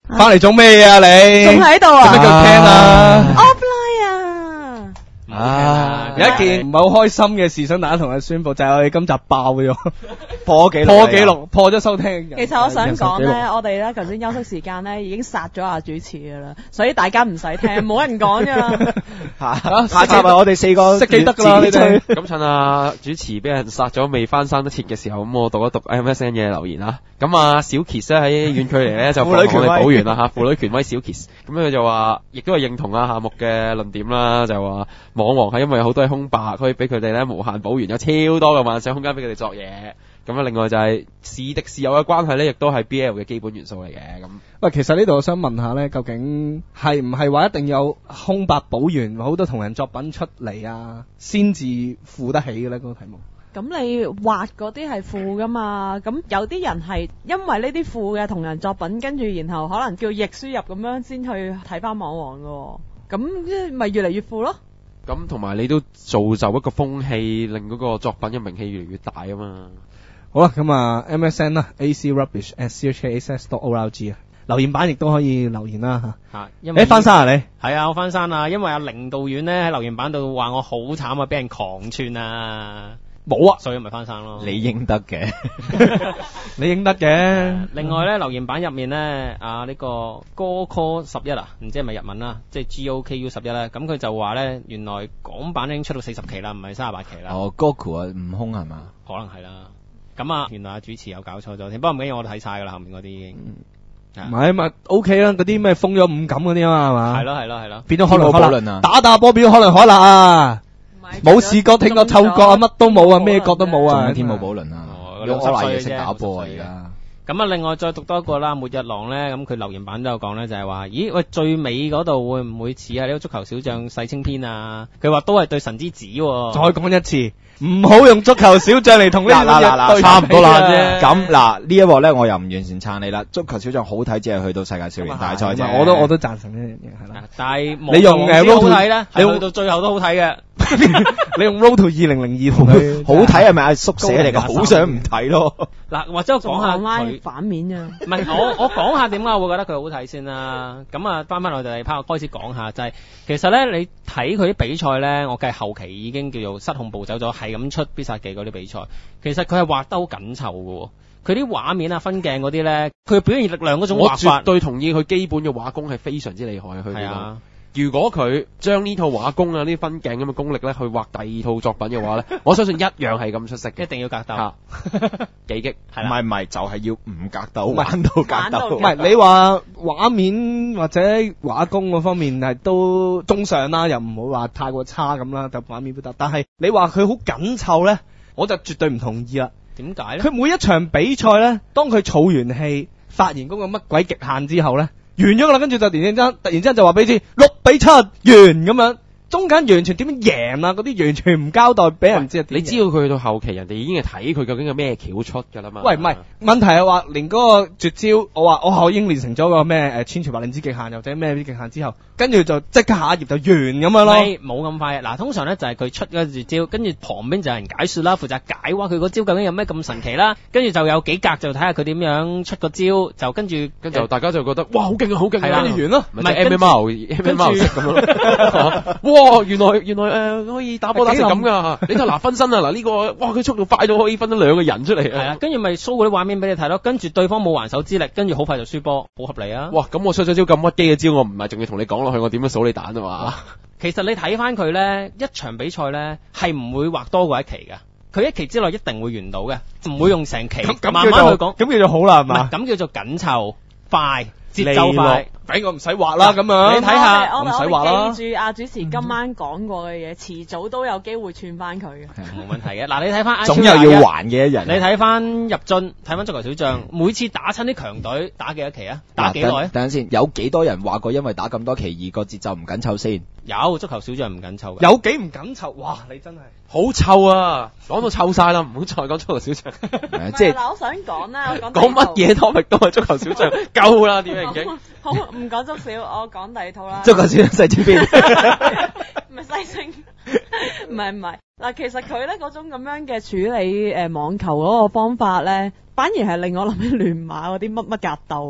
翻嚟做咩啊你？ 仲喺度啊？ 做咩叫聽啊 ？Offline 啊！ 有一件唔係好開心嘅事想大家同佢宣佈，就係我哋今集爆咗破紀錄， 破咗收聽。 其實我想講咧，我哋咧頭先休息時間咧已經殺咗阿主持噶啦，所以大家唔使聽，冇人講噶。 下集係我哋4個識記得噶啦，你哋。 咁趁阿主持俾人殺咗未翻生得切嘅時候，咁我讀一讀 MSN 嘅留言啦。咁啊小 Kiss 咧喺遠距離咧就幫我哋補完啦嚇，婦女權威小 Kiss。咁佢就話，亦都係認同阿夏目嘅論點啦，就話網王係因為有好多係空白，可以俾佢哋咧無限補完，有超多嘅幻想空間俾佢哋作嘢。咁啊，另外就係是敵是友嘅關係咧，亦都係 BL 嘅基本元素嚟嘅。咁喂，其實呢度我想問下咧，究竟係唔係話一定有空白補完好多同人作品出嚟啊，先至付得起嘅咧？嗰個題目。 咁你畫嗰啲係副噶嘛？咁有啲人係因為呢啲副嘅同人作品，跟住然後可能叫逆輸入咁樣先去睇翻網王噶，咁咪越嚟越副咯。 咁同埋你都造就一個風氣，令嗰個作品嘅名氣越嚟越大啊嘛。 好啦，咁啊 MSN 啦 acrubbish@chhass.org 啊，留言版亦都可以留言啦吓。翻山啊你？ 係啊，我翻山啊，因為阿凌導演咧喺留言版度話我好慘啊，俾人狂串啊。 冇啊， 所以咪翻生咯。 你應得嘅， 你應得嘅。 另外咧，留言版入面咧，呢個 Goku11啊，唔知係咪日文啦，即係 GOKU11啦。咁佢就話咧，原來港版已經出到40期啦，唔係38期啦。 哦 ，Goku 啊，悟空係嘛？ 可能係啦。咁啊，原來阿主持有搞錯咗添，不過唔緊要，我哋睇晒噶啦，後面嗰啲已經。 唔係咪 OK 啦？嗰啲咩封咗五感嗰啲啊嘛，係嘛？ 係咯。 變咗可能可能啊， 打波變咗可能可能啊。冇視覺、聽覺、嗅覺啊，乜都冇啊，咩覺都冇啊！ 天冇寶輪啊，用我嚟嘢識打波啊而家。 咁啊，另外再讀多一個啦，末日狼咧，咁佢留言版都有講咧，就係話，咦喂，最尾嗰度會唔會似係呢個足球小將世青篇啊？佢話都係對神之子。 再講一次，唔好用足球小將嚟同呢啲嘢對， 差唔多啦啫。咁嗱呢一鑊咧，我又唔完全撐你啦。足球小將好睇，只係去到世界少年大賽啫。 我都贊成呢樣嘢係啦。 但係你用 Road 好睇咧，你去到最後都好睇嘅。 你用 Road to 2002同佢好睇係咪阿叔寫嚟噶？好想唔睇咯。 嗱，或者我講下佢反面啊。 唔係我講下點解我會覺得佢好睇先啦。咁啊，翻我哋開始講下，就係其實咧，你睇佢啲比賽咧，我計後期已經叫做失控步走咗，係咁出必殺技嗰啲比賽。其實佢係畫得好緊湊嘅，佢啲畫面啊、分鏡嗰啲咧，佢表現力量嗰種畫法， 我絕對同意佢基本嘅畫功係非常之厲害。佢係啊。如果佢將呢套畫功啊、呢分鏡咁嘅功力咧，去畫第二套作品嘅話咧，我相信一樣係咁出色嘅。 一定要格鬥， 幾激係啦，唔係就係要唔格鬥，玩到格鬥。 唔係你話畫面或者畫功嗰方面係都中上啦，又唔會話太過差咁啦，就畫面都得。但係你話佢好緊湊咧，我就絕對唔同意啦。 點解咧？ 佢每一場比賽咧，當佢儲完氣、發現嗰個乜鬼極限之後咧。完咗啦，跟住就突然之間就話俾你知6-7完咁樣，中間完全點樣贏啊？嗰啲完全唔交代俾人知。 你知道佢去到後期，人哋已經係睇佢究竟有咩橋出噶啦嘛。 喂，唔係問題係話，連嗰個絕招，我已經練成咗個咩千錘百煉之極限，或者咩極限之後，跟住就即刻下一頁就完咁樣咯。 冇咁快。嗱，通常咧就係佢出嗰絕招，跟住旁邊就有人解說啦，負責解話佢嗰招究竟有咩咁神奇啦。跟住就有幾格就睇下佢點樣出個招，就跟住大家就覺得哇好勁啊，好勁啊，跟住完咯。 唔係 MMR 式咁咯。哇，原來可以打波打成咁噶。你睇嗱分身啊，嗱呢個哇佢速度快到可以分咗2個人出嚟。 係啊，跟住咪 show 嗰啲畫面俾你睇咯。跟住對方冇還手之力，跟住好快就輸波，好合理啊。 哇，咁我出咗招咁屈機嘅招，我唔係仲要同你講落去，我點樣數你蛋啊嘛？ 其實你睇翻佢咧，一場比賽咧係唔會畫多過一期噶，佢一期之內一定會完到嘅，唔會用成期。慢慢去講， 咁叫做好啦係嘛？ 咁叫做緊湊快。節奏快， 俾我唔使畫啦咁樣。 你睇下， 我唔使畫啦。記住阿主持今晚講過嘅嘢，遲早都有機會串翻佢嘅。 冇問題嘅。嗱，你睇翻， 總有要還嘅一日。 你睇翻入樽，睇翻足球小將，每次打親啲強隊，打幾多期啊？打幾耐啊？ 等陣先，有幾多人話過因為打咁多期而個節奏唔緊湊先？ 有足球小將唔緊湊嘅。 有幾唔緊湊？哇！你真係好臭啊！講到臭晒啦，唔好再講足球小將。 即係嗱，我想講啦，我講乜嘢 topic 都係足球小將，夠啦點樣已經。 好，唔講足小，我講第二套啦。 足球小將細支邊？ 唔係西星，唔係。嗱，其實佢咧嗰種咁樣嘅處理網球嗰個方法咧，反而係令我諗起亂馬嗰啲乜格鬥。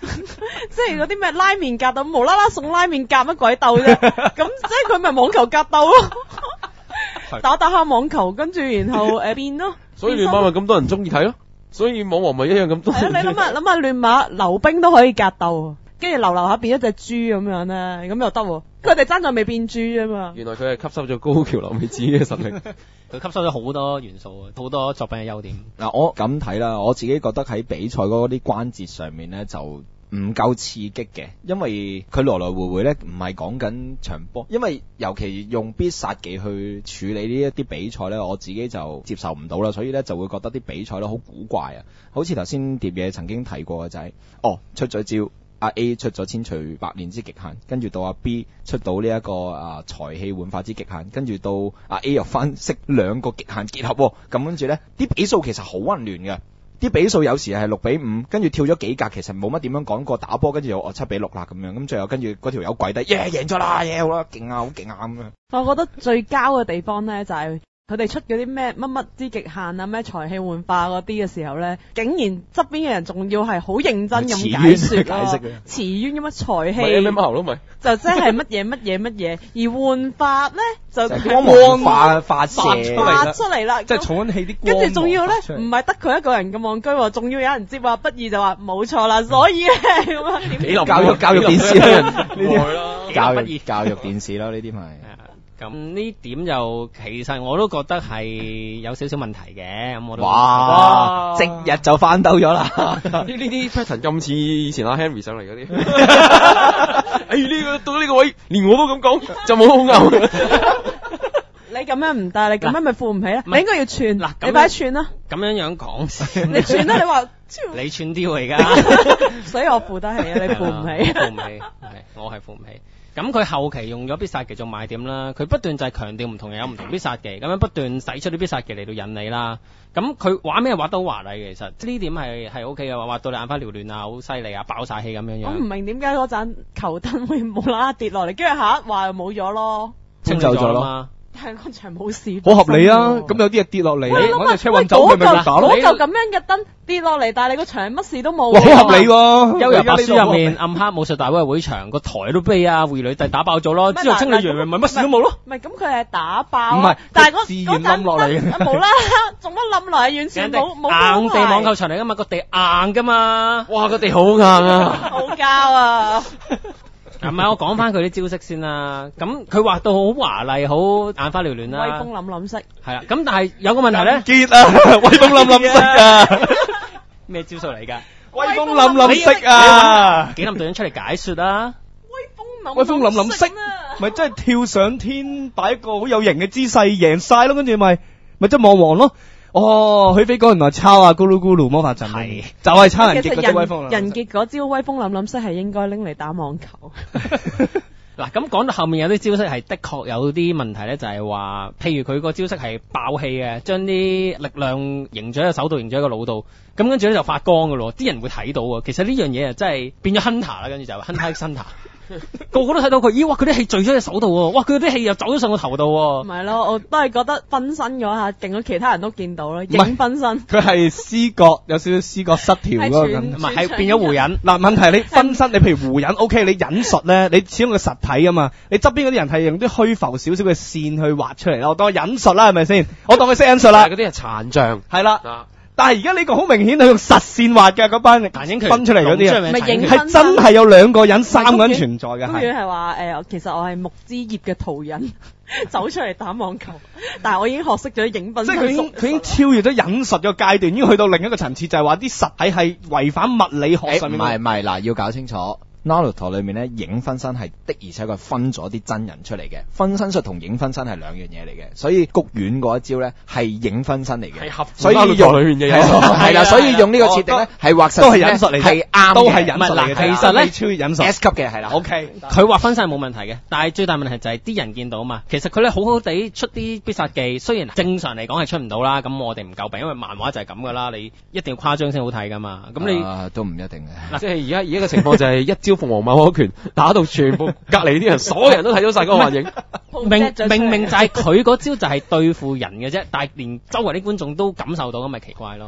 即係嗰啲咩拉麵格鬥，無啦啦送拉麵夾乜鬼鬥啫？咁即係佢咪網球格鬥咯？打打下網球，跟住然後變咯。 所以亂馬咪咁多人中意睇咯，所以網王咪一樣咁多。 係啊，你諗下亂馬溜冰都可以格鬥，跟住溜下變一隻豬咁樣咧，咁又得喎。佢哋爭在未變豬啊嘛。 原來佢係吸收咗高橋留美子嘅實力， 佢吸收咗好多元素，好多作品嘅優點。 嗱，我咁睇啦，我自己覺得喺比賽嗰啲關節上面咧就唔夠刺激嘅，因為佢來來回回咧唔係講緊場波，因為尤其用必殺技去處理呢一啲比賽咧，我自己就接受唔到啦，所以咧就會覺得啲比賽咧好古怪啊，好似頭先碟嘢曾經提過嘅就係、出咗招。阿 A 出咗千錘百煉之極限，跟住到阿 B 出到呢一個財氣換化之極限，跟住到阿 A 又翻識兩個極限結合喎，咁跟住咧啲比數其實好混亂嘅，啲比數有時係6-5，跟住跳咗幾格，其實冇乜點樣講過打波，跟住又7-6啦咁樣，咁最後跟住嗰條友跪低，贏咗啦，好啦，勁啊，好勁啊咁樣。 我覺得最膠嘅地方咧就係、佢哋出嗰啲咩乜乜之極限啊，咩財氣換化嗰啲嘅時候咧，竟然側邊嘅人仲要係好認真咁解説解釋嘅詞淵咁乜財氣， 咪 MMR 咯咪， 就即係乜嘢乜嘢乜嘢，而換法咧就光芒發射出嚟啦， 即係重溫氣啲光芒跟住仲要咧，唔係得佢一個人咁戇居喎，仲要有人接話不義就話冇錯啦，所以咧咁樣點教育電視啦， 教育教育電視咯，呢啲咪。 咁呢點就其實我都覺得係有少少問題嘅，咁我都哇！即日就翻兜咗啦！ 呢啲 pattern 咁似以前阿 Henry 上嚟嗰啲。呢個到呢個位，連我都咁講，就冇好拗。 你咁樣唔得，你咁樣咪負唔起啦。 唔係你應該要串， 嗱咁你快啲串啦， 咁樣講先， 你串啦，你話， 你串啲喎而家， 所以我負得起啊，你負唔起。 負唔起，係我係負唔起。咁佢後期用咗必殺技做賣點啦，佢不斷就係強調唔同人有唔同必殺技，咁樣不斷使出啲必殺技嚟到引你啦。咁佢畫咩畫得好華麗嘅，其實呢點係 O K 嘅，畫到你眼花繚亂啊，好犀利啊，爆晒氣咁樣樣。 我唔明點解嗰盞球燈會無啦啦跌落嚟，跟住下一話又冇咗咯。 清走咗咯嘛。 但係嗰場冇事， 好合理啊！咁有啲嘢跌落嚟，揾隻車運走佢咪嗰打咯。 嚿咁樣嘅燈跌落嚟，但係你個場乜事都冇。 哇，好合理喎！ 幽遊白書入面暗黑武術大會場個台都俾阿會女帝打爆咗咯，之後清理完咪乜事都冇咯。 唔係咁佢係打爆， 唔係， 但係自然冧落嚟， 無啦啦，做乜冧落嚟？完全冇硬地網球場嚟噶嘛，個地硬噶嘛。 哇，個地好硬啊！ 好膠啊！ 係咪我講翻佢啲招式先啦？咁佢畫到好華麗，好眼花繚亂啦， 威風凜凜式。 係啦，咁但係有個問題咧， 結啊，威風凜凜式啊， 咩招數嚟㗎？ 威風凜凜式啊， 紀林隊長出嚟解說啦。 威風凜凜式，咪真係跳上天，擺一個好有型嘅姿勢，贏晒咯，跟住咪即係望王咯。哦，許飛哥原來抄啊咕嚕咕嚕魔法陣，係就係抄人傑嗰啲威風。 人傑嗰招威風凜凜式係應該拎嚟打網球。 嗱，咁講到後面有啲招式係的確有啲問題咧，就係話，譬如佢個招式係爆氣嘅，將啲力量凝咗喺個手度，凝咗喺個腦度，咁跟住咧就發光噶咯，啲人會睇到啊。其實呢樣嘢啊，真係變咗 Hunter 啦，跟住就 Hunter Hunter。個個都睇到佢，咦！哇，佢啲氣聚咗喺手度喎，哇！佢啲氣又走咗上個頭度喎。 唔係咯，我都係覺得分身嗰下勁到其他人都見到咯，影分身。 佢係思覺有少少思覺失調咯， 唔係係變咗湖人。 嗱，問題你分身，你譬如湖人 OK，你忍術咧，你始終個實體啊嘛，你側邊嗰啲人係用啲虛浮少少嘅線去畫出嚟啦，我當佢忍術啦，係咪先？我當佢識忍術啦。 嗰啲係殘障， 係啦。但係而家呢個好明顯係用實線畫嘅嗰班分出嚟嗰啲啊，係真係有2個人、3個人存在嘅。 公園係話其實我係木之葉嘅途人走出嚟打網球，但係我已經學識咗影分身。 即係佢已經超越咗忍術嘅階段，已經去到另一個層次，就係話啲實體係違反物理學上面。 唔係，嗱，要搞清楚。Naruto 裏面咧影分身係的，而且佢分咗啲真人出嚟嘅。分身術同影分身係兩樣嘢嚟嘅，所以谷丸嗰一招咧係影分身嚟嘅，所以用裏面嘅係啦，所以用呢個設定咧係畫實都係忍術嚟嘅， 係啱，都係忍術嚟嘅。 其實咧超越忍術 S 級嘅係啦 ，OK， 佢畫分身係冇問題嘅，但係最大問題就係啲人見到啊嘛。其實佢咧好好地出啲必殺技，雖然正常嚟講係出唔到啦，咁我哋唔詬病，因為漫畫就係咁噶啦，你一定要誇張先好睇噶嘛。咁你都唔一定嘅。 嗱，即係而家嘅情況就係一招鳳凰猛火拳。打到全部隔離啲人，所有人都睇到晒嗰個幻影。 明明就係佢嗰招就係對付人嘅啫，但係連周圍啲觀眾都感受到，咁咪奇怪咯。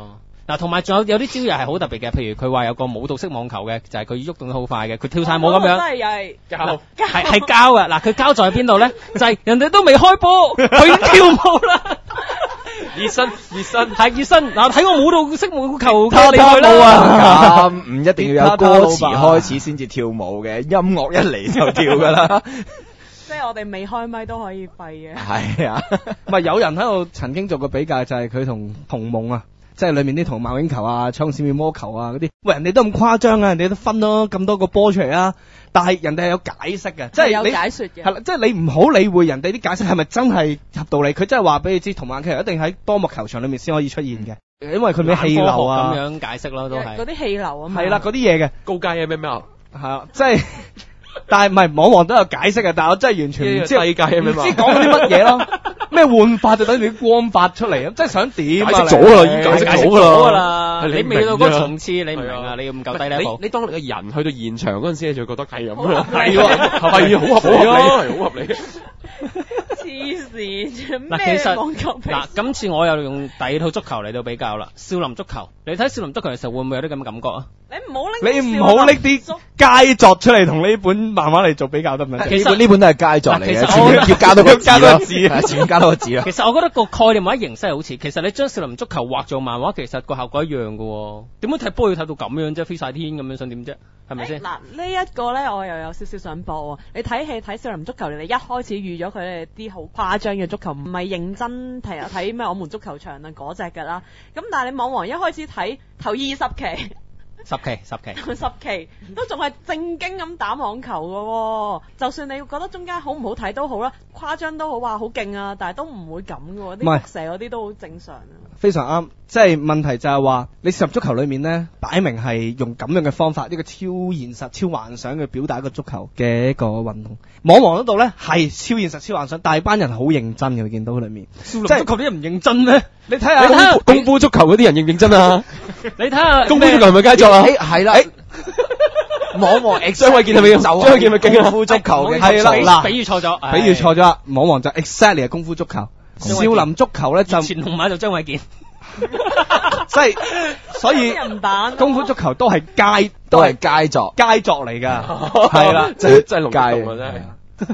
嗱，同埋仲有啲招又係好特別嘅，譬如佢話有個舞蹈式網球嘅，就係佢喐動得好快嘅，佢跳晒舞咁樣。 真係又係嗱係交嘅，嗱佢交在邊度咧？就係人哋都未開波，佢已經跳舞啦。 熱身係熱身。嗱睇我舞蹈式網球他嘅厲害舞啦。 啊咁唔一定要有歌詞開始先至跳舞嘅，音樂一嚟就跳噶啦。 即係我哋未開咪都可以廢嘅。 係啊， 唔係有人喺度曾經做過比較，就係佢同童夢啊，即係裏面啲同馬永球啊、槍閃面魔球啊嗰啲，喂人哋都咁誇張啊，人哋都分咗咁多個波出嚟啊，但係人哋係有解釋嘅，即係有你解說嘅。 係啦，即係你唔好理會人哋啲解釋係咪真係合道理，佢真係話俾你知，同馬球一定喺多幕球場裏面先可以出現嘅，因為佢咩氣流啊咁，樣解釋咯，都係嗰啲氣流啊嘛。 係啦嗰啲嘢嘅， 高階 MML 係啊，即係。但係唔係網王都有解釋嘅，但係我真係完全唔知世界 MML 唔知講嗰啲乜嘢咯，咩換法就等於啲光法出嚟啊！即係想點啊？ 解釋咗啦已經解釋咗㗎啦啦，你未到嗰個層次，你唔明啊？你唔夠低 level。 你當你個人去到現場嗰陣時，你就覺得係咁啦， 係喎係好合理啊，係好合理。 黐線嗱，其咩實網球比賽嗱，今次我又用第二套足球嚟到比較啦，少林足球。你睇少林足球嘅時候，會唔會有啲咁嘅感覺啊？ 你唔好拎， 你唔好拎啲佳作出嚟同呢本漫畫嚟做比較得唔得？ 其實呢本都係佳作嚟嘅， 嗱其實前面要加多個字加多咯， 個字係前面加多個字啦。 其實我覺得個概念或者形式係好似，其實你將少林足球畫做漫畫，其實個效果一樣嘅喎。點解睇波要睇到咁樣啫？飛晒天咁樣，想點啫？係咪先？ 嗱呢一個咧，我又有少少想播喎。你睇戲睇少林足球，你一開始預咗佢哋啲好誇張嘅足球，唔係認真睇咩我們足球場啊嗰只㗎啦。咁但係你網王一開始睇頭20期。 十期都仲係正經咁打網球嘅喎，就算你覺得中間好唔好睇都好啦，誇張都好話好勁啊，但係都唔會咁嘅喎，啲唔係輻射嗰啲都好正常啊。 非常啱，即係問題就係話你少林足球裏面呢，擺明係用咁樣嘅方法，一個超現實、超幻想去表達一個足球嘅一個運動。網王嗰度呢，係超現實、超幻想，但係班人好認真嘅，你見到佢裏面。 少林足球啲人唔認真咩？ 你睇下功夫足球嗰啲人認唔認真啊？ 你睇下功夫足球係咪佳作啊？ 係啦，網王張衛健係咪就張衛健咪勁啊？ 功夫足球嘅係啦嗱比喻錯咗， 比喻錯咗啦，網王就 exactly 係功夫足球，少林足球咧就前紅馬就張衛健， 即係所以人版功夫足球都係都係佳作。 佳作嚟㗎，係啦， 真係龍動啊！真係。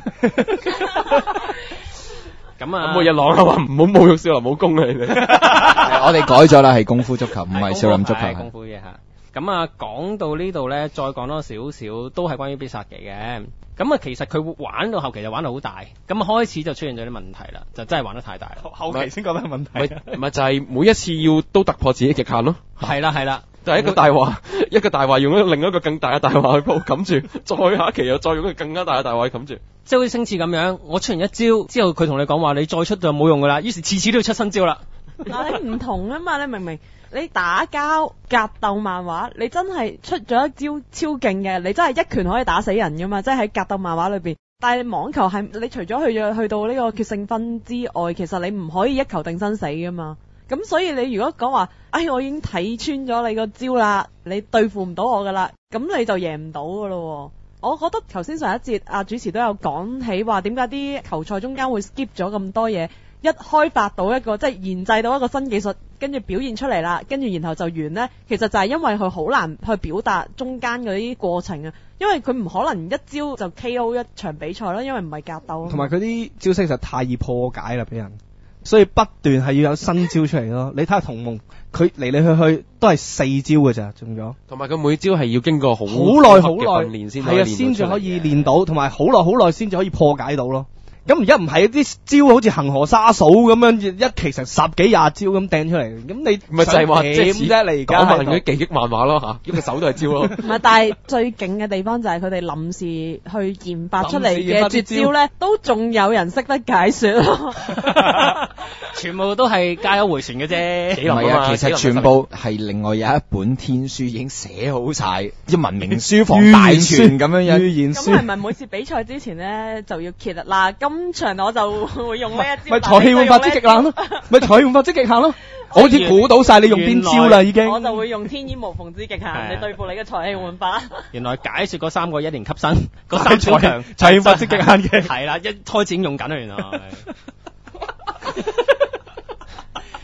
咁啊， 每日朗啊話唔好侮辱少林武功啊！你哋我哋改咗啦，係功夫足球，唔係少林足球。 係功夫嘅嚇。咁啊，講到呢度咧，再講多少少都係關於必殺技嘅。咁啊，其實佢玩到後期就玩到好大，咁啊開始就出現咗啲問題啦，就真係玩得太大啦。 後期先覺得係問題。 唔係就係每一次要都突破自己極限咯。 係啦， 就係一個大話，一個大話用咗另一個更大嘅大話去鋪冚住，再下一期又再用一個更加大嘅大話去冚住。即係好似星矢咁樣，我出完一招之後，佢同你講話你再出就冇用噶啦，於是次次都要出新招啦。 嗱，你唔同啊嘛，你明唔明？你打交格鬥漫畫，你真係出咗一招超勁嘅，你真係一拳可以打死人噶嘛，即係喺格鬥漫畫裏邊。但係網球係你除咗去到呢個決勝分之外，其實你唔可以一球定生死噶嘛。咁所以你如果講話，我已經睇穿咗你個招啦，你對付唔到我噶啦，咁你就贏唔到噶咯。我覺得頭先上一節主持都有講起話，點解啲球賽中間會 skip 咗咁多嘢，一開發到一個即係研製到一個新技術，跟住表現出嚟啦，跟住然後就完呢。其實就係因為佢好難去表達中間嗰啲過程啊，因為佢唔可能一招就 KO 一場比賽咯，因為唔係格鬥。 同埋佢啲招式實太易破解啦，俾人。所以不斷係要有新招出嚟咯。你睇下童夢，佢嚟嚟去去都係4招嘅咋，中咗。 同埋佢每招係要經過好耐嘅訓練先係啊，先至可以練到，同埋好耐先至可以破解到咯。咁而家唔係啲招好似恒河沙數咁樣，一期成10幾20招咁掟出嚟，咁你咪就係話即係點啫？你而家講埋嗰啲技擊漫畫咯嚇，一個手都係招咯。 唔係，但係最勁嘅地方就係佢哋臨時去研發出嚟嘅絕招咧，都仲有人識得解說咯。 全部都係加油回旋嘅啫。 唔係啊，其實全部係另外有一本天書已經寫好晒，即係文明書房大全咁樣樣。 預言咁係書咪每次比賽之前咧就要揭啦？今場我就會用呢一招， 咪財氣換法之極限咯，咪財氣換法之極限咯。我好似估到晒你用邊招啦，已經。 我就會用天衣無縫之極限嚟對付你嘅財氣換法。 原來解說嗰3個1年級生，嗰3超強財氣換法之極限嘅。 係啦，一開始已經用緊啦，原來。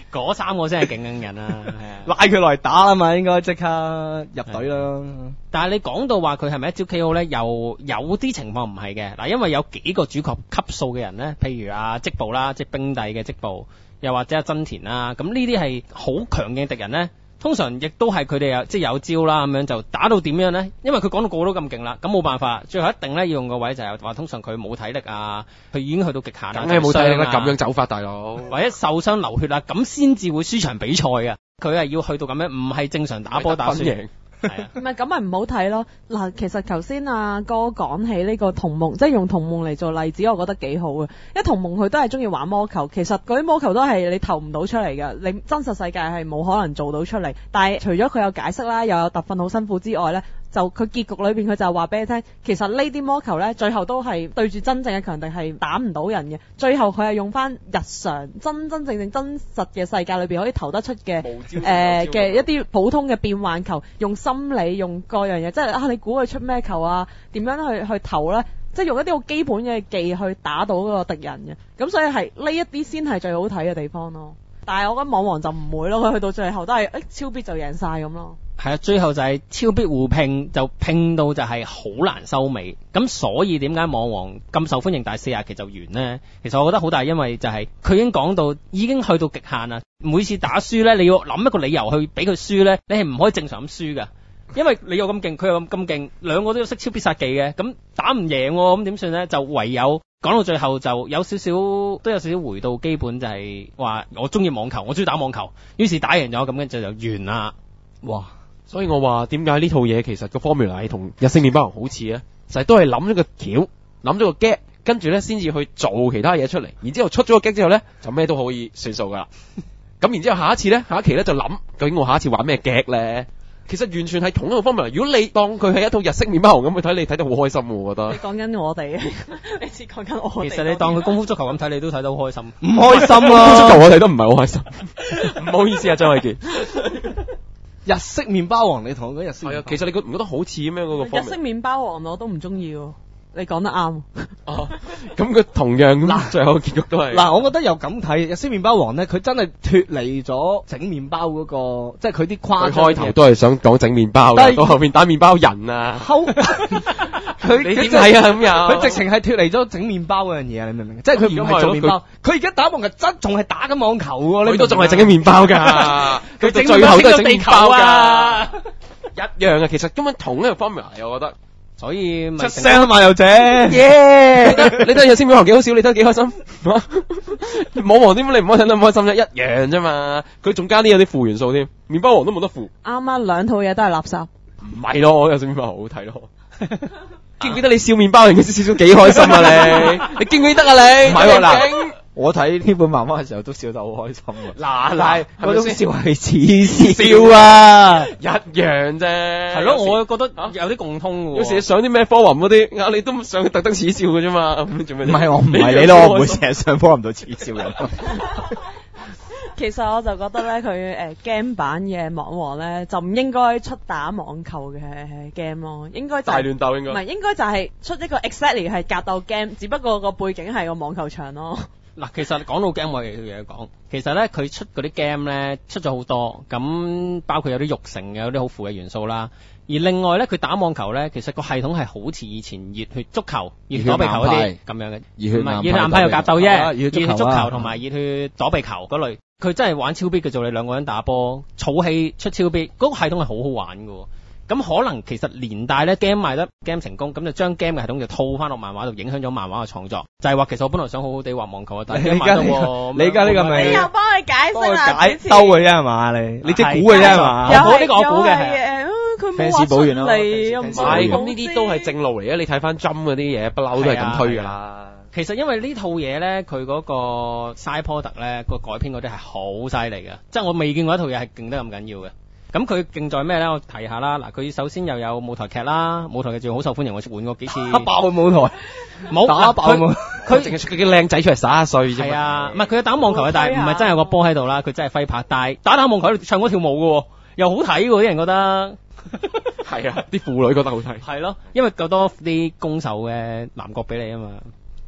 嗰3個先係勁人啊，係啊。 拉佢落嚟打啦嘛，應該即刻入隊啦。 但係你講到話佢係咪一招 KO 咧，又有啲情況唔係嘅。嗱，因為有幾個主角級數嘅人咧，譬如織部啦，即係冰帝嘅織部，又或者阿真田啦，咁呢啲係好強勁嘅敵人咧。通常亦都係佢哋即係有招啦，咁樣就打到點樣咧？因為佢講到個個都咁勁啦，咁冇辦法，最後一定咧要用個位就係話，通常佢冇體力啊，佢已經去到極限啦， 梗係冇體力啦， 傷啊咁樣走法，大佬。 或者受傷流血啦，咁先至會輸場比賽嘅。佢係要去到咁樣，唔係正常打波打輸。 贏。 係啊， 唔係咁咪唔好睇咯。嗱，其實頭先阿哥講起呢個童夢，即係用童夢嚟做例子，我覺得幾好嘅。因為童夢佢都係中意玩魔球，其實嗰啲魔球都係你投唔到出嚟嘅，你真實世界係冇可能做到出嚟。但係除咗佢有解釋啦，又有特訓好辛苦之外呢，就佢結局裏邊佢就話俾你聽，其實呢啲魔球呢，最後都係對住真正嘅強敵係打唔到人嘅。最後佢係用翻日常真正真實嘅世界裏邊可以投得出嘅嘅一啲普通嘅變幻球，用心理用各樣嘢，即係你估佢出咩球啊？點樣去投呢？即係用一啲好基本嘅技去打到嗰個敵人嘅。咁所以係呢一啲先係最好睇嘅地方咯。但係我覺得網王就唔會咯，佢去到最後都係超必就贏晒咁咯。 係啊，最後就係超必互拼，就拼到就係好難收尾。咁所以點解網王咁受歡迎，但係40期就完呢？其實我覺得好大，因為就係佢已經講到已經去到極限啦。每次打輸呢，你要諗一個理由去俾佢輸呢，你係唔可以正常咁輸噶。因為你又咁勁，佢又咁勁，兩個都識超必殺技嘅，咁打唔贏喎，咁點算呢？就唯有講到最後就都有少少回到基本，就係話我中意網球，我中意打網球，於是打贏咗，咁跟住就完啦。 哇！ 所以我話點解呢套嘢其實個 formula 係同日式麵包王好似咧，就係都係諗咗個橋，諗咗個 gag，跟住咧先至去做其他嘢出嚟，然之後出咗個 gag 之後咧，就咩都可以算數噶啦。咁然之後下一期咧就諗究竟我下一次玩咩 gag 咧？其實完全係同一個 formula。如果你當佢係一套日式麵包王咁去睇，你睇得好開心喎，我覺得。 你講緊我哋，你似講緊我哋。 其實你當佢功夫足球咁睇，你都睇得好開心。 唔開心啊！ 功夫足球我睇得唔係好開心。唔好意思啊，張衛健。 日式麵包王，你同我講日式麵包王。 係啊，其實你唔覺得好似咩嗰個 formula？ 日式麵包王我都唔中意喎。你講得啱。 哦，咁佢同樣咁，最後結局都係嗱，我覺得又咁睇日式麵包王咧，佢真係脫離咗整麵包嗰個，即係佢啲誇張嘅嘢。 佢開頭都係想講整麵包嘅，到後面打麵包人啊。 佢你點睇啊？咁又佢直情係脫離咗整麵包嗰樣嘢啊！你明唔明？即係佢唔係做麵包，佢而家打網球真仲係打緊網球喎。 佢都仲係整緊麵包㗎，佢最後都係整麵包㗎，一樣嘅。其實根本同一個 formula 嚟，我覺得。 所以咪出聲啊嘛，又姐， 耶！你睇日式麵包王幾好笑，你睇幾開心。網王點解你唔可以睇得咁開心啫？一樣啫嘛，佢仲加啲有啲副元素添，麵包王都冇得副。 啱啱兩套嘢都係垃圾。 唔係咯，我日式麵包王好睇咯。記唔記得你笑麵包人嘅笑幾開心啊你？你記唔記得啊你？ 唔係喎嗱，我睇呢本漫畫嘅時候都笑得好開心喎。 嗱， 嗰種笑係似笑啊， 一樣啫。 係咯，我覺得有啲共通喎。 有時你上啲咩科雲嗰啲，你都想特登恥笑嘅啫嘛。咁做咩？ 唔係我唔係你咯，我唔會成日上科林度恥笑人。 其實我就覺得咧，佢game 版嘅網王咧就唔應該出打網球嘅 game 咯，應該就大亂鬥應該唔係應該就係出一個 exactly 係格鬥 game，只不過個背景係個網球場咯。 嗱，其實講到 game 我有嘢講，其實咧佢出嗰啲 game 咧出咗好多，咁包括有啲育成嘅，有啲好負嘅元素啦。而另外咧，佢打網球咧，其實個系統係好似以前熱血足球、熱血躲避球嗰啲咁樣嘅，唔係熱血硬派又格鬥啫，熱血足球同埋熱血躲避球嗰類，佢真係玩超必嘅，做你兩個人打波，儲氣出超必，嗰個系統係好好玩嘅。咁可能其實連帶咧 game 賣得 game 成功，咁就將 game 嘅系統就套翻落漫畫度，影響咗漫畫嘅創作。就係話其實我本來想好好地畫網球啊，但係你而家呢個咪你又幫佢解釋啦， 兜嘅啫係嘛？你即係估嘅啫係嘛？ 我呢個我估嘅係。 佢冇話出嚟，又唔係咁呢啲都係正路嚟啊！你睇翻 Jump 嗰啲嘢，不嬲都係咁推㗎啦。 其實因為呢套嘢咧，佢嗰個 Side Product 咧個改編嗰啲係好犀利嘅，即係我未見過一套嘢係勁得咁緊要嘅。咁佢勁在咩咧？我提下啦。嗱，佢首先又有舞台劇啦，舞台劇仲好受歡迎，我換過幾次。 打爆舞台， 冇打爆舞台。 佢淨係出啲靚仔出嚟耍下歲啫。 係啊，唔係佢打網球嘅，但係唔係真係有個波喺度啦，佢真係揮拍。但係打網球喺度唱歌跳舞嘅，又好睇喎，啲人覺得。 係啊，啲婦女覺得好睇。 係咯，因為夠多啲攻守嘅男角俾你啊嘛。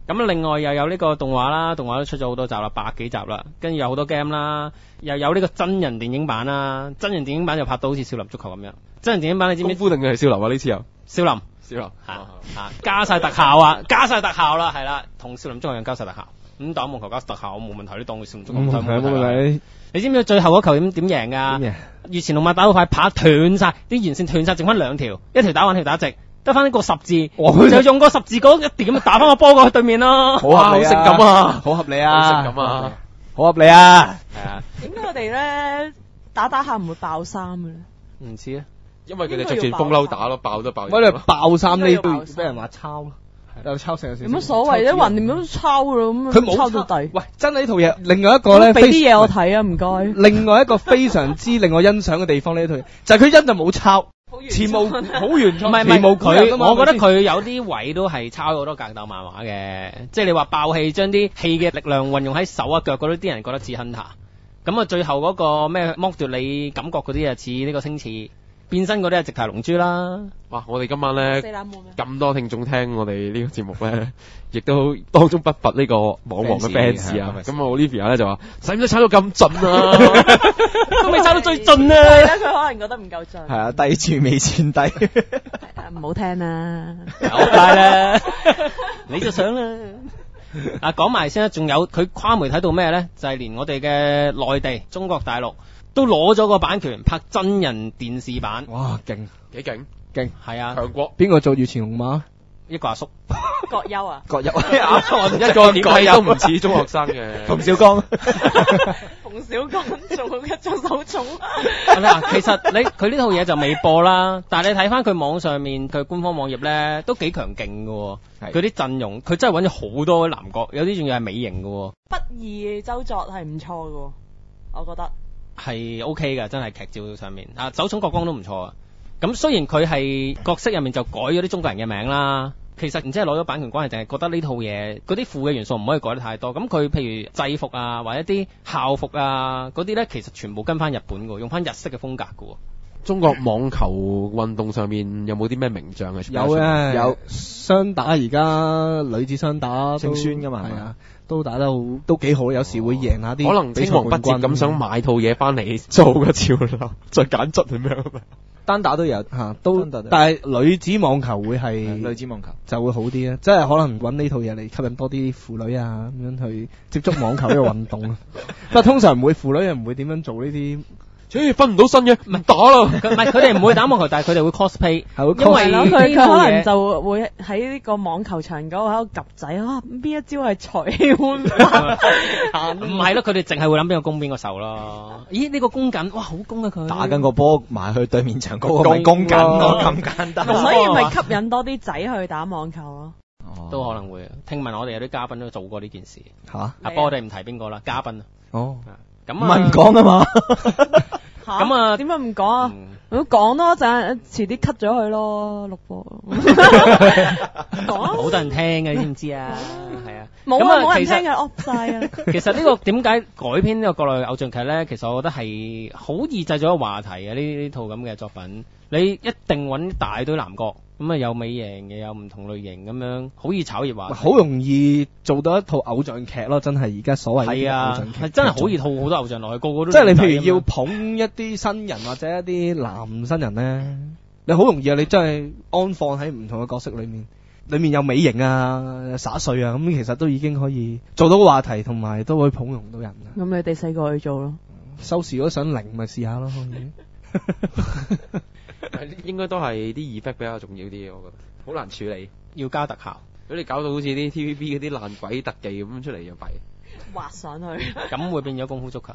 咁另外又有呢個動畫啦，動畫都出咗好多集啦，100幾集啦，跟住有好多 game 啦，又有呢個真人電影版啦，真人電影版就拍到好似少林足球咁樣。真人電影版你知唔知？ 功夫定係少林啊？呢次又少林少林加晒特效啊，加晒特效啦，係啦，同少林足球一樣加晒特效。咁打網球加特效冇問題，你當佢少林足球冇問題。你知唔知最後嗰球點贏㗎？越前龍馬打到塊拍斷晒，啲沿線斷晒，剩翻2條，一條打橫，一條打直。得翻一個十字，就用個十字嗰一點打翻個波過去對面咯。 好性感啊，好合理啊， 好性感啊， 好合理啊。 係啊， 點解我哋咧打下唔會爆衫嘅咧？ 唔知啊， 因為佢哋着住風褸打咯，爆都爆。 喂，你爆衫呢都俾人話抄咯，又抄成有少少。 有乜所謂啫？橫掂都抄噶咯，咁佢冇抄到底。 喂，真係呢套嘢，另外一個咧， 俾啲嘢我睇啊，唔該。 另外一個非常之令我欣賞嘅地方呢套嘢，就係佢因就冇抄。前無好原創， 唔係佢，我覺得佢有啲位都係抄好多格鬥漫畫嘅，即係你話爆氣，將啲氣嘅力量運用喺手啊腳嗰啲，啲人覺得似 Hunter。咁啊，最後嗰個咩剝奪你感覺嗰啲啊，似呢個星矢。變身嗰啲係直頭龍珠啦！ 哇！我哋今晚咧咁多聽眾聽我哋呢個節目咧，亦都當中不乏呢個網王嘅 fans 啊！咁啊，Olivia 咧就話：使唔使炒到咁盡啊？ 都未炒到最盡啊！ 係啦，佢可能覺得唔夠盡。 係啊，低處未算低。 唔好聽啦， 有派啦，你就想啦。啊，講埋先啦，仲有佢跨媒體到咩咧？就係連我哋嘅內地、中國大陸。都攞咗個版權拍真人電視版， 哇，勁幾勁， 係啊， 強國。 邊個做越前龍馬？ 一個阿叔， 葛優啊， 葛優， 一個點睇都唔似中學生嘅。 馮小剛， 馮小剛做一做手塚。 係咪啊？其實佢呢套嘢就未播啦，但係你睇翻佢網上面佢官方網頁咧，都幾強勁嘅。佢啲陣容，佢真係揾咗好多男角，有啲仲要係美型嘅。 不二周作係唔錯嘅，我覺得。 係 OK 嘅，真係劇照上面啊，手塚國光都唔錯啊。咁雖然佢係角色入面就改咗啲中國人嘅名啦，其實唔知係攞咗版權關係，定係覺得呢套嘢嗰啲副嘅元素唔可以改得太多。咁佢譬如制服啊，或者啲校服啊嗰啲咧，其實全部跟翻日本嘅，用翻日式嘅風格嘅。 中國網球運動上面有冇啲咩名將啊？ 有啊，有雙打，而家女子雙打姓孫噶嘛， 係啊。都打得好，都幾好，有時會贏下啲。 可能青黃不接咁想買套嘢翻嚟做個潮流，再揀質咁樣。 單打都有嚇，都但係女子網球會係女子網球就會好啲啊！即係可能揾呢套嘢嚟吸引多啲婦女啊，咁樣去接觸網球呢個運動啊。不過通常唔會婦女又唔會點樣做呢啲。 分唔到身嘅，唔打啦。 唔係佢哋唔會打網球，但係佢哋會 cosplay， 因為佢可能就會喺呢個網球場嗰度喺度及仔啊，邊一招係裁換？ 唔係咯，佢哋淨係會諗邊個攻邊個受咯。咦？呢個攻緊，哇，好攻啊佢！ 打緊個波埋去對面場嗰個咪攻緊咯，咁簡單。 所以咪吸引多啲仔去打網球咯。 都可能會。聽聞我哋有啲嘉賓都做過呢件事。 嚇！ 啊，不過我哋唔提邊個啦，嘉賓。 哦。 咁唔係唔講啊嘛。 咁啊，點解唔講啊？咁講咯，就係遲啲 cut 咗佢咯，錄播。講啊！ 好多人聽嘅，你知唔知啊？係啊。 冇啊，冇人聽嘅 off 晒啊。 其實呢個點解改編呢個國內偶像劇咧？其實我覺得係好易製咗個話題嘅呢套咁嘅作品。你一定揾大堆男角，咁啊有美型嘅，有唔同類型咁樣，好易炒熱話題。 好容易做到一套偶像劇咯，真係而家所謂嘅偶像劇。 係真係好易套好多偶像落去，個個都。 即係你譬如要捧一啲新人或者一啲男新人咧，你好容易啊！你真係安放喺唔同嘅角色裏面有美型啊、灑碎啊，咁其實都已經可以做到個話題，同埋都可以捧容到人。 咁你哋4個去做咯。 收視如果想零，咪試下咯。 應該都係啲 effect 比較重要啲，我覺得好難處理， 要加特效。 如果你搞到好似啲 TVB 嗰啲爛鬼特技咁出嚟又弊， 畫上去， 咁會變咗功夫足球。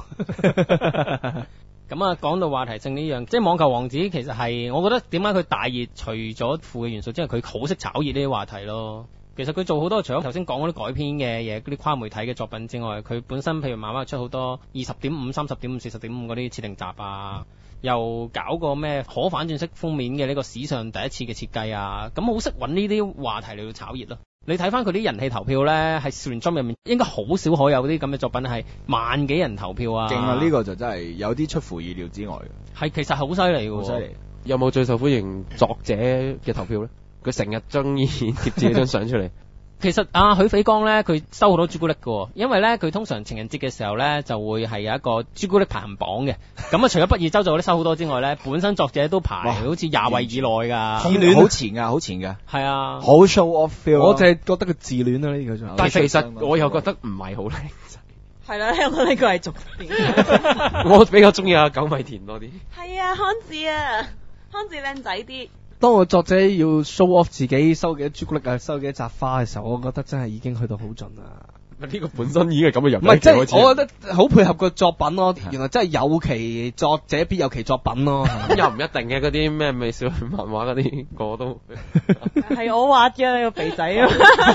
咁啊，講到話題性呢樣，即係網球王子其實係，我覺得點解佢大熱，除咗副嘅元素，即係佢好識炒熱呢啲話題咯。其實佢做好多，除咗頭先講嗰啲改編嘅嘢，嗰啲跨媒體嘅作品之外，佢本身譬如慢慢出好多20.5、30.5、40.5嗰啲設定集啊，又搞個咩可反轉式封面嘅呢個史上第一次嘅設計啊，咁好識揾呢啲話題嚟到炒熱咯。你睇翻佢啲人氣投票咧，喺少年 Jump 入面應該好少可有啲咁嘅作品係萬幾人投票啊！ 勁啊！呢個就真係有啲出乎意料之外嘅。 係其實好犀利嘅， 好犀利。 有冇最受歡迎作者嘅投票咧？佢成日將以前貼自己張相出嚟。 其實許斐剛咧，佢收好多朱古力嘅喎，因為咧佢通常情人節嘅時候咧就會係有一個朱古力排行榜嘅。咁啊，除咗不二周做嗰啲收好多之外咧，本身作者都排好似20位以內㗎。 自戀好前㗎，好前㗎。 係啊， 好 show off feel。 我淨係覺得佢自戀啊呢個就。 但係其實我又覺得唔係好靚仔。 係啦，我覺得呢個係重點。 我比較中意阿九米田多啲。 係啊，康治啊，康治靚仔啲。 當個作者要 show off 自己收幾多朱古力啊，收幾多扎花嘅時候，我覺得真係已經去到好盡啦。 呢個本身已經係咁嘅人， 唔係即係我覺得好配合個作品咯。原來真係有其作者必有其作品咯。 又唔一定嘅，嗰啲咩美少女漫畫嗰啲個都係我畫嘅呢個肥仔啊！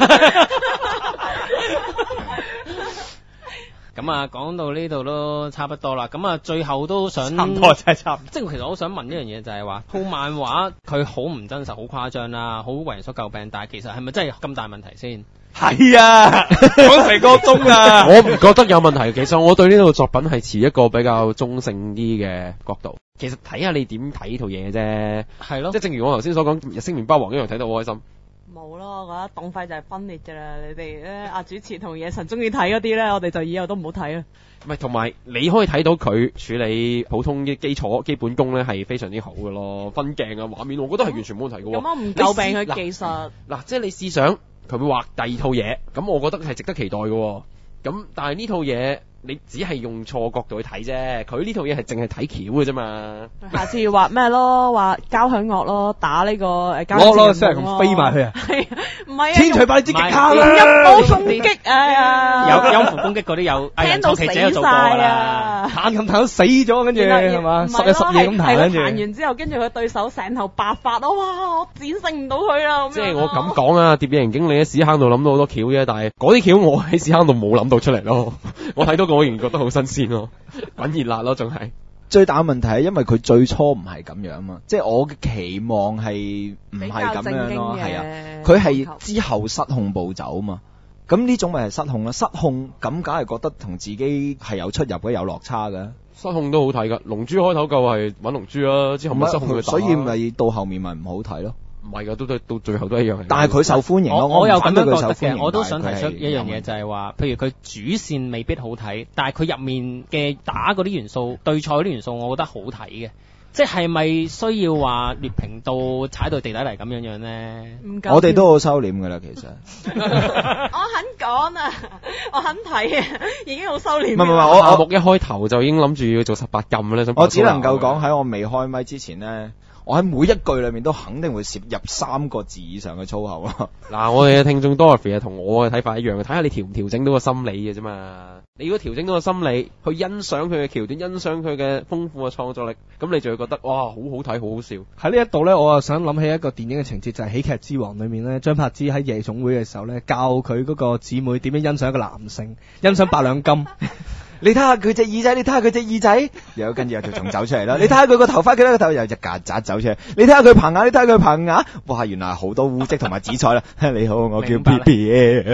咁啊，講到呢度都差不多啦。咁啊，最後都想差唔多真係差唔多。 即係其實我想問一樣嘢，就係話套漫畫佢好唔真實、好誇張啦，好為人所詬病。但係其實係咪真係咁大問題先？ 係啊，講成個鐘啊！ 我唔覺得有問題。其實我對呢套作品係持一個比較中性啲嘅角度。其實睇下你點睇呢套嘢啫。 係咯， 即係正如我頭先所講，日式麵包王一樣睇到好開心。 冇咯，我覺得董費就係分裂㗎啦。你哋咧主持同野神中意睇嗰啲咧，我哋就以後都唔好睇啦。 唔係，同埋你可以睇到佢處理普通嘅基本功咧係非常之好嘅咯。分鏡啊、畫面，我覺得係完全冇問題嘅喎。 咁我唔詬病佢技術。 嗱，即係你試想佢會畫第二套嘢，咁我覺得係值得期待嘅喎。咁但係呢套嘢你只係用錯角度去睇啫，佢呢套嘢係淨係睇橋嘅啫嘛。 下次畫咩咯？畫交響樂咯，打呢個交攞個聲咁飛埋去啊！ 係唔係啊？ 天除百之極限啦！ 音波攻擊啊！ 有音符攻擊嗰啲有， 聽到死晒啊！ 彈咁彈都死咗，跟住係嘛，10日10夜咁彈，跟住彈完之後，跟住佢對手成頭白髮，哇！我戰勝唔到佢啦！ 即係我咁講啊，諜影經理喺屎坑度諗到好多橋啫，但係嗰啲橋我喺屎坑度冇諗到出嚟咯。我睇到我仍然覺得好新鮮咯，滾熱辣咯，仲係。 最大問題係因為佢最初唔係咁樣嘛，即係我嘅期望係唔係咁樣咯，係啊，佢係之後失控步走嘛，咁呢種咪係失控啦，失控咁梗係覺得同自己係有出入嘅，有落差嘅。 失控都好睇㗎，龍珠開頭夠係揾龍珠啊，之後咪失控佢打， 所以咪到後面咪唔好睇咯。 唔係㗎，都到最後都一樣。 但係佢受歡迎咯， 我又咁樣佢覺得嘅， 受歡迎我都想提出一樣嘢，就係話，譬如佢主線未必好睇，但係佢入面嘅打嗰啲元素、對賽嗰啲元素，我覺得好睇嘅。即係咪需要話劣評到踩到地底嚟咁樣咧？ 我哋都好收斂㗎啦，其實。 我肯講啊，我肯睇啊，已經好收斂。 唔係，我目一開頭就已經諗住要做18禁咧。 我只能夠講喺我未開咪之前咧。我喺每一句裏面都肯定會攝入3個字以上嘅粗口咯。 嗱，我哋嘅聽眾 Dorothy 同我嘅睇法一樣嘅，睇下你調唔調整到個心理嘅啫嘛。你如果調整到個心理，去欣賞佢嘅橋段，欣賞佢嘅豐富嘅創作力，咁你就會覺得哇，好好睇，好好笑。 喺呢一度咧，我啊想諗起一個電影嘅情節，就係《喜劇之王》裏面咧，張柏芝喺夜總會嘅時候咧，教佢嗰個姊妹點樣欣賞一個男性，欣賞8兩金。 你睇下佢隻耳仔，你睇下佢隻耳仔，又跟住有條蟲走出嚟啦。你睇下佢個頭髮，佢個頭有隻曱甴走出嚟。你睇下佢棚牙，你睇下佢棚牙，哇！原來好多污跡同埋紫菜啦。你好，我叫 BB。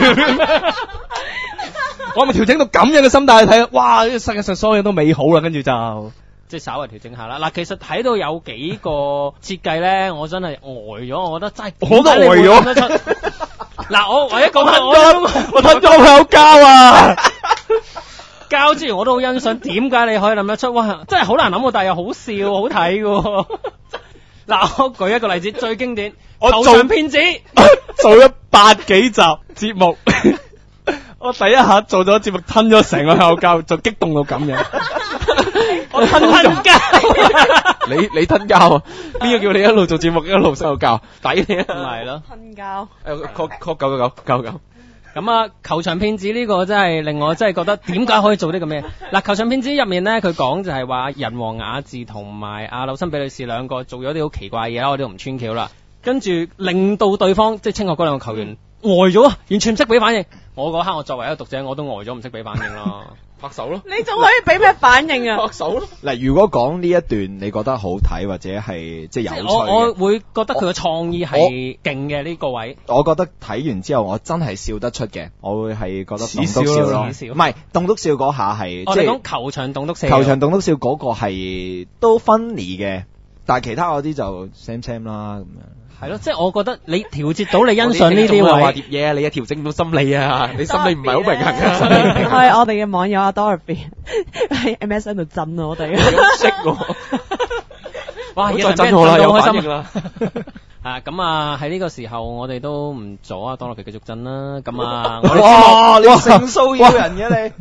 我咪調整到咁樣嘅心態去睇，哇！呢個世界上所有嘢都美好啦，跟住就即係稍微調整下啦。嗱，其實睇到有幾個設計咧，我真係呆咗，我覺得真係我都呆咗。 嗱，我唯一講我睇咗佢有膠啊！ 膠之餘我都好欣賞，點解你可以諗得出？哇，真係好難諗喎，但係又好笑，好睇嘅。嗱，我舉一個例子，最經典， 我頭上騙子做咗100幾集節目，我第一下做咗節目吞咗成個口膠，就激動到咁樣。 我吞膠， 你吞膠啊？邊個叫你一路做節目一路收膠？抵你啊！ 係咯， 吞膠。 call 999。 咁啊，球場騙子呢個真係令我真係覺得點解可以做啲咁嘅嘢？嗱，球場騙子入面咧，佢講就係話人王雅治同埋阿柳森比利士兩個做咗啲好奇怪嘅嘢啦，我哋都唔穿橋啦，跟住令到對方即係青學嗰兩個球員呆咗啊，完全唔識俾反應。我嗰刻我作為一個讀者，我都呆咗，唔識俾反應咯。 拍手咯！ 你仲可以俾咩反應啊？ 拍手咯！ 嗱，如果講呢一段你覺得好睇或者係即係有趣嘅， 我會覺得佢嘅創意係勁嘅呢個位。 我覺得睇完之後我真係笑得出嘅，我會係覺得棟篤笑咯， 恥笑唔係棟篤笑嗰下係即係講球場棟篤笑， 球場棟篤笑嗰個係都 funny 嘅，但係其他嗰啲就 same 啦咁樣。 係咯，即係我覺得你調節到你欣賞呢啲話位， 碟嘢，你又調整到心理啊，你心理唔係好平衡啊， 係我哋嘅網友阿 Dorothy 喺 MSN 度震啊我哋。 識喎。 哇！ 好嘢再震我啦，有開心反應啦。 咁啊喺呢個時候我哋都唔阻啊，當落佢繼續震啦。咁啊，我哋哇！你性騷擾人嘅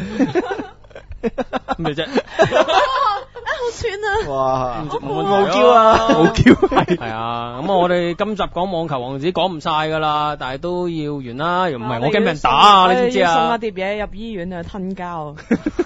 咩啫？ 好串啊！ 哇！ 冇嬌啊，冇嬌係。 係啊，咁我哋今集講網球王子講唔晒噶啦，但係都要完啦，又唔係我驚俾人打啊，你知唔知啊要送阿？碟嘢入醫院啊，吞膠。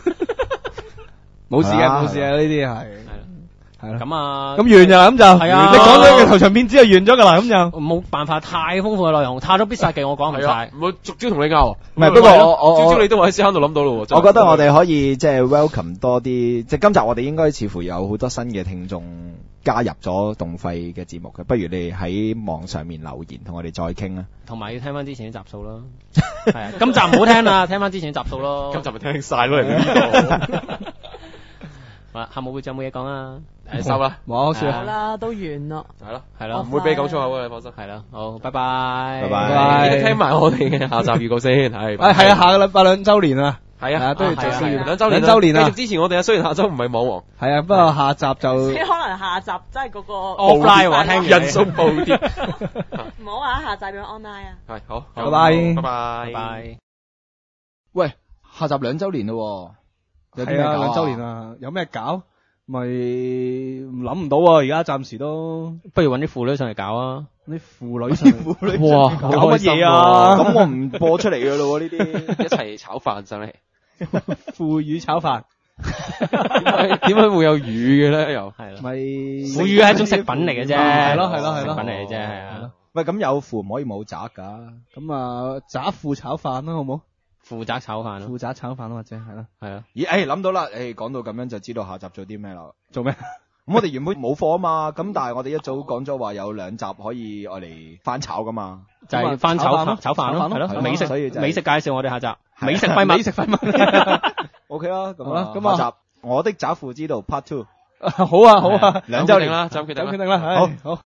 冇事嘅， 啊冇事嘅，呢啲係係啦， 係啦。 咁啊， 咁完就啦，咁就係啊你講咗嘅頭場片之後完咗噶啦，咁就冇辦法，太豐富嘅內容，太多必殺技我講唔係啊晒，。 唔好逐招同你拗。 唔係不過我朝朝你都喺屎坑度諗到咯喎。 我覺得我哋可以即係 welcome 多啲，即係今集我哋應該似乎有好多新嘅聽眾加入咗動廢嘅節目嘅，不如你喺網上面留言同我哋再傾啦。 同埋要聽翻之前啲集數咯。係啊，今集唔好聽啦，聽翻之前啲集數咯。 今集咪聽晒咯，嚟到呢度。 好啦，下冇會仲有冇嘢講啊？ 誒收啦， 冇事好啦，都完咯。 係咯， 係咯唔，會俾你講粗口嘅，你放心。 係咯，好，拜拜， 拜拜拜記得聽埋我哋嘅下集預告先，係。 係啊，下個禮拜2周年啊， 係啊， 係啊都要做先 2週年， 2週年啊繼續支持我哋啊！雖然下週唔係網王， 係啊，不過下集就即係可能下集真係嗰個 offline 話聽完人數暴跌。 唔好話下集變 online 啊。 係好， 拜拜拜拜， 拜拜。 喂，下集2周年咯喎，有啲咩係啊， 搞 2周年啊，有咩搞？咪諗唔到啊！而家暫時都不如揾啲婦女上嚟搞啊！ 啲婦女上嚟， 哇搞乜嘢啊？ 咁我唔播出嚟嘅咯喎呢啲。 一齊炒飯上嚟。 腐乳炒飯， 點解會有魚嘅咧？又係咯， 咪腐乳係一種食品嚟嘅啫， 係咯係咯係咯， 食品嚟嘅啫，係啊。 喂，咁有父唔可以冇宅㗎。 咁啊，渣腐炒飯啦，好冇？ 負責炒飯咯， 腐渣炒飯或者係啦， 係啊。 咦？諗到啦，講到咁樣就知道下集做啲咩啦。 做咩？ 咁我哋原本冇貨啊嘛，咁但係我哋一早講咗話有2集可以愛嚟翻炒㗎嘛。 就係翻炒炒飯咯炒飯咯，係咯， 係咯美食所以就係美食介紹我哋下集，美食廢物， 美食廢物。 OK 啦，咁好啦咁下集我的宅父之道 Part 2。 好啊好啊， 2周年啦，就咁決定啦咁決。定啦， 好好。